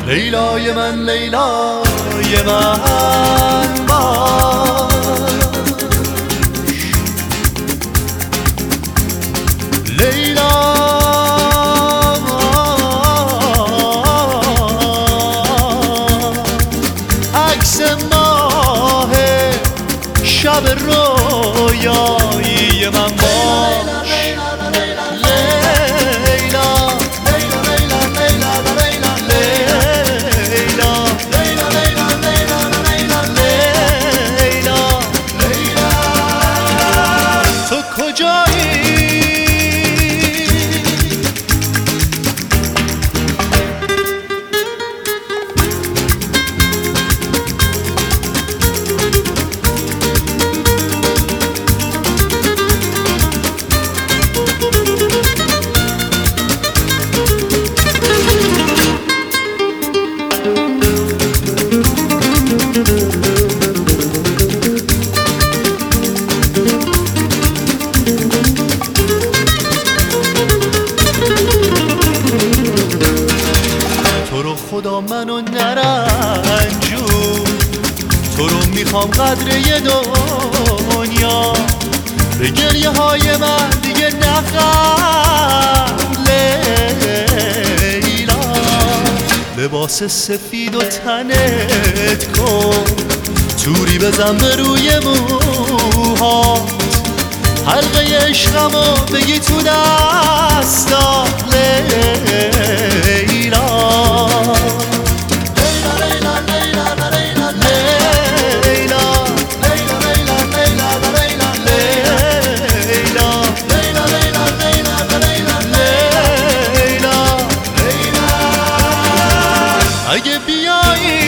لیلای من لیلای من باش، لیلا عکس ماه شب رویایی من باش. خدا منو نرنجون، تو رو میخوام قدر دنیا، به گریه های من دیگه نخند لیلا. لباس سفید و تنت کن، توری بزن به روی موهات، حلقه عشقمو بگی تو دستات لیلا. اگه بیایی